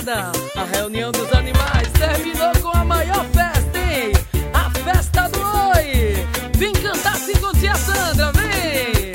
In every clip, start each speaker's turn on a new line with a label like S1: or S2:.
S1: moçada, a reunião dos animais terminou com a maior festa, hein? A festa do Oi! Vem cantar assim com tia Sandra, vem!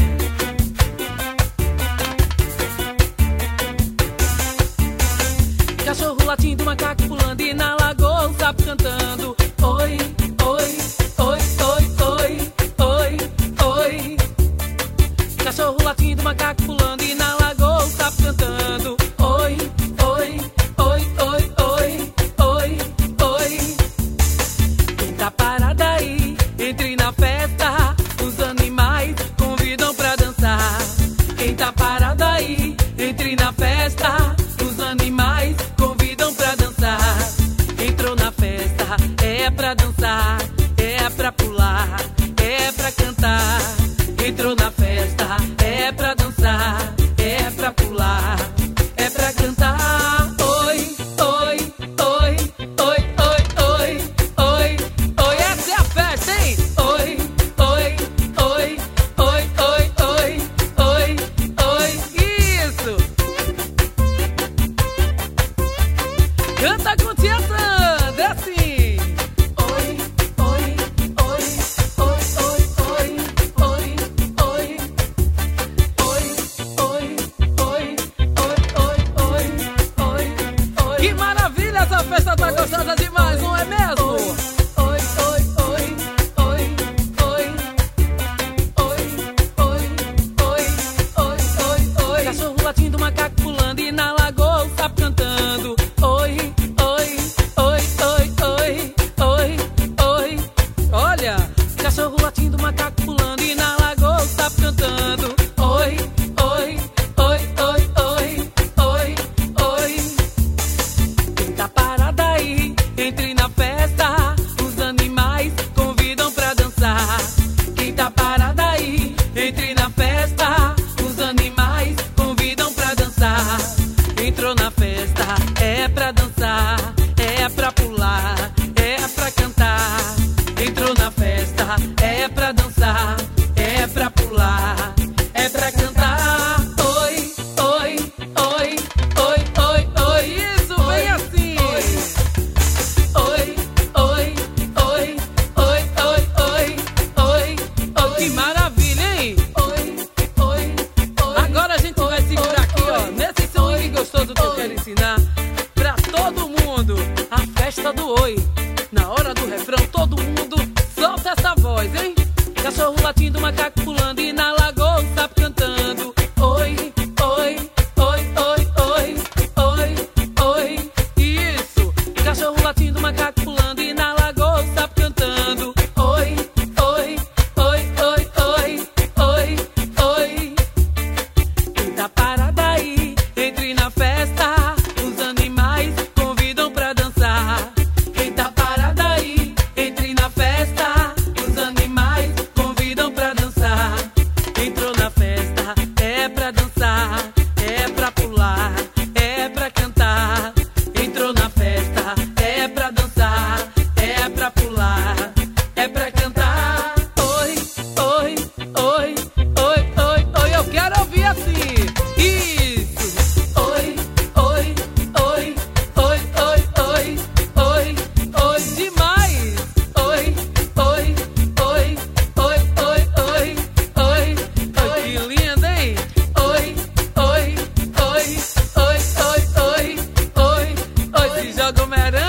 S1: Cachorro latindo, macaco pulando e na lagoa o sapo cantando. Oi, oi, oi, oi, oi, oi, oi. Cachorro latindo, macaco pulando e na lagoa o sapo cantando. Oi, oi, oi, oi, oi, oi, oi. Quem tá parado aí, entre na festa, os animais convidam pra dançar. Quem tá parado aí, entre na festa, os animais convidam pra dançar. Entrou na festa, é pra dançar, é pra pular, é pra cantar. Entrou na festa, é pra dançar, é pra pular, é pra cantar. Oi, oi, oi, oi, oi, oi, oi, oi, essa é a festa, hein? Oi, oi, oi, oi, oi, oi, oi, oi, isso! Canta com tia Sandra, assim! Oi, oi, oi, oi, oi, oi, oi, oi, oi, oi, oi, oi. Que maravilha, essa festa tá gostosa demais, não é mesmo? Oi, oi, oi, oi, oi, oi, oi, oi, oi, oi. Cachorro latindo, macaco pulando e na lagoa o sapo cantando. Oi, oi, oi, oi, oi, oi, oi. Olha, cachorro latindo, macaco pulando e na lagoa o sapo cantando. Oi, oi, oi, oi, oi, oi, oi. Quem tá parado aí, entre na festa, os animais convidam pra dançar. Quem tá parado aí, entre na festa, os animais convidam pra dançar. Entrou na festa, é pra dançar, é pra pular, é pra cantar. Entrou na festa, é pra dançar, é pra pular, é pra cantar. Oi, oi, oi, oi, oi, oi, isso, vem assim. Oi, oi, oi, oi, oi, oi, oi, oi, que maravilha, hein? Oi, oi, oi. Agora a gente vai segurar aqui, ó, nesse swing gostoso que eu quero ensinar pra todo mundo. A festa do Oi. Na hora do refrão, todo mundo solta essa voz, hein? Cachorro latindo, macaco pulando e na lagoa o sapo cantando. Oi, oi, oi, oi, oi, oi, oi, isso. Cachorro latindo, macaco pulando e na lagoa o sapo cantando. Oi, oi, oi, oi, oi, oi, oi. Quem tá parado aí, entre na festa, os animais convidam pra dançar. Quem tá parado aí, entre na festa, os animais convidam pra dançar. Entrou na festa, é pra dançar, é pra pular, é pra cantar. Entrou na festa, é pra dançar, é pra pular, é pra cantar. Oi, oi, oi, oi, oi, oi, eu quero ouvir assim. Isso. Oi, oi, oi, oi, oi, oi, oi, oi, demais. Oi, oi, oi, oi, oi, oi, oi, oi, que lindo, hein? Oi, oi, oi, oi, oi, oi, oi, oi, se joga o merengue.